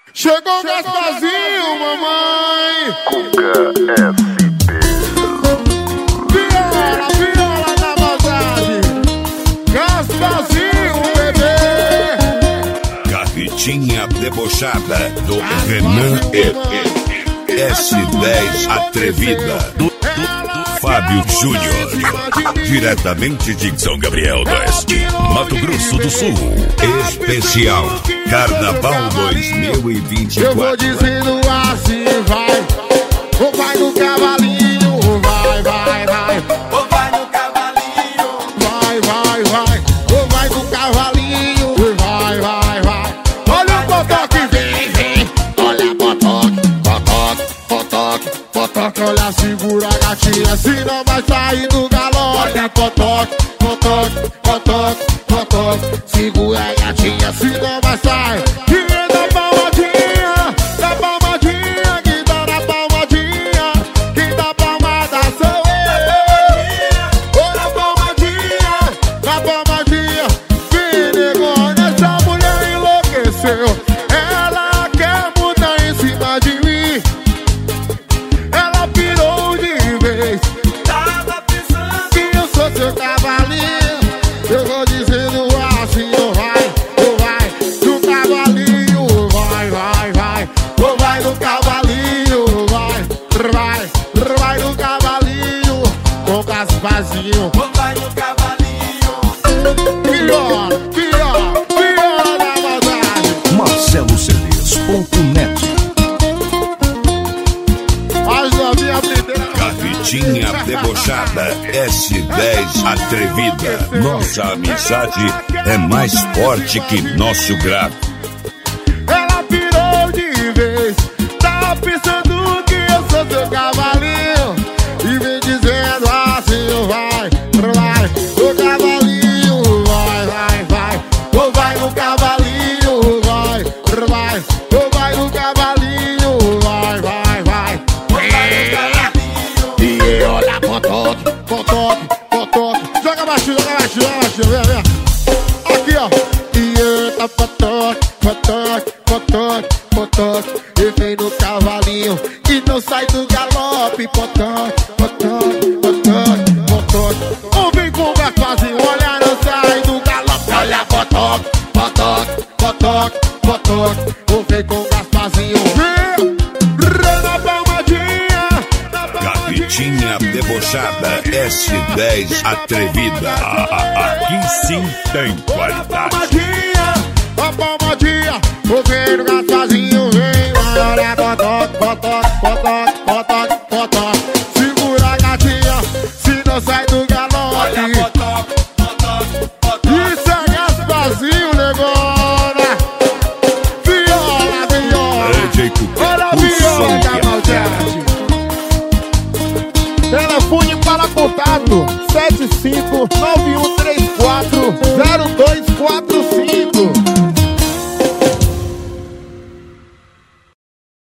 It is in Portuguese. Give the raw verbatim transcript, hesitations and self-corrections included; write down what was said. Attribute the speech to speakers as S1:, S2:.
S1: Chegou o Gasparzinho, mamãe.
S2: Cuca S P.
S1: Viola, viola na maldade. Gasparzinho, bebê.
S3: Carretinha debochada do Renan e S dez Atrevida do, do, do Fábio Júnior, diretamente de São Gabriel do Oeste, Mato Grosso do Sul. Especial Carnaval dois mil e vinte e quatro.
S1: Eu vou dizendo assim, vai. Ou vai no cavalinho, vai, vai, vai.
S4: Ou vai no cavalinho,
S1: Vai, vai, vai. Ou vai no cavalinho, vai, vai, vai. Olha o botoque, vem, vem. Olha botoque, botoque, botoque, botoque. Olha, segura a gatinha, senão vai sair do galope. Olha botoque, botoque, botoque, botoque. Segura a gatinha, senão vai sair. Que dá palmadinha, dá palmadinha. Que dá na palmadinha, quem dá palmada sou eu. Olha a palmadinha, na palmadinha. Vem, negona, essa mulher enlouqueceu. Ela quer mudar em cima de mim. Ela pirou de vez.
S4: tava pensando.
S1: Que eu sou seu cavalinho. Eu vou dizendo assim, ou vai, ou vai no cavalinho, vai, vai, vai. Ou vai no cavalinho, vai, vai, vai no cavalinho, com Gasparzinho.
S4: Ou vai no cavalinho,
S1: Pior, pior, pior na maldade.
S3: Marcelo C Ds ponto net.
S1: As novinhas aprenderam.
S3: Carretinha debochada S dez Atrevida. Nossa amizade é mais forte que nosso grave.
S1: Ela pirou de vez. Tá pensando que eu sou seu cavalinho. E vem dizendo assim, vai, vai. O cavalinho, vai, vai, vai. Ou vai no cavalinho, vai, vai. Ou vai no cavalinho, vai, vai, vai. E olha, botoque, botoque, botoque. Joga baixinho, joga baixinho, joga baixinho, vem, vem. Aqui, ó. E eita, botoque, botoque, botoque, botoque. E vem no cavalinho e não sai do galope. Botoque, botoque, botoque, botoque. Ou vem com o Gasparzinho, olha, não sai do galope. Olha, botoque, botoque, botoque, botoque. Ou vem com o Gasparzinho, vem, vem na palmadinha, na palmadinha.
S3: Carretinha debochada S dez Atrevida. Aqui sim tem qualidade.
S1: Palmadinha, a palmadinha, o velho Gasparzinho vem, vai, olha, botoque, botoque, botoque, botoque, botoque. Segura a gatinha, se não sai do
S4: olha
S1: galope.
S4: botoque, botoque, botoque.
S1: Isso é Gasparzinho, negona. Viola, viola.
S3: D J Cuca,
S1: Olha a
S3: o
S1: viola
S3: som
S1: da
S3: que
S1: maldade. Telefone para contato sete cinco nove um três quatro zero dois quatro cinco.